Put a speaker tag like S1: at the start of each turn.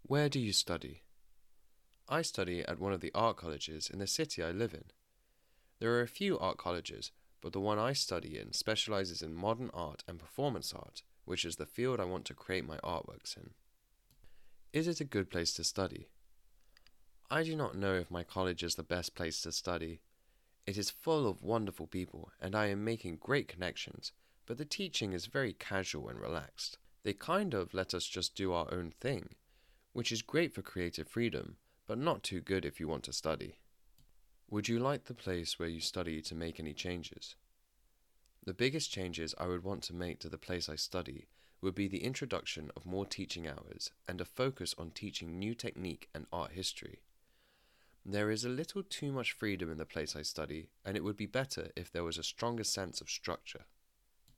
S1: Where do you study? I study at one of the art colleges in the city I live in. There are a few art colleges, but the one I study in specializes in modern art and performance art, which is the field I want to create my artworks in. Is it a good place to study? I do not know if my college is the best place to study. It is full of wonderful people, and I am making great connections, but the teaching is very casual and relaxed. They kind of let us just do our own thing, which is great for creative freedom, but not too good if you want to study. Would you like the place where you study to make any changes? The biggest changes I would want to make to the place I study would be the introduction of more teaching hours and a focus on teaching new technique and art history. There is a little too much freedom in the place I study, and it would be better if there was a stronger sense of structure.